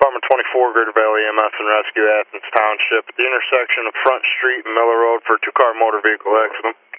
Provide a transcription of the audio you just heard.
Department 24, Greater Valley EMS and Rescue, Athens Township, at the intersection of Front Street and Miller Road for a two-car motor vehicle accident.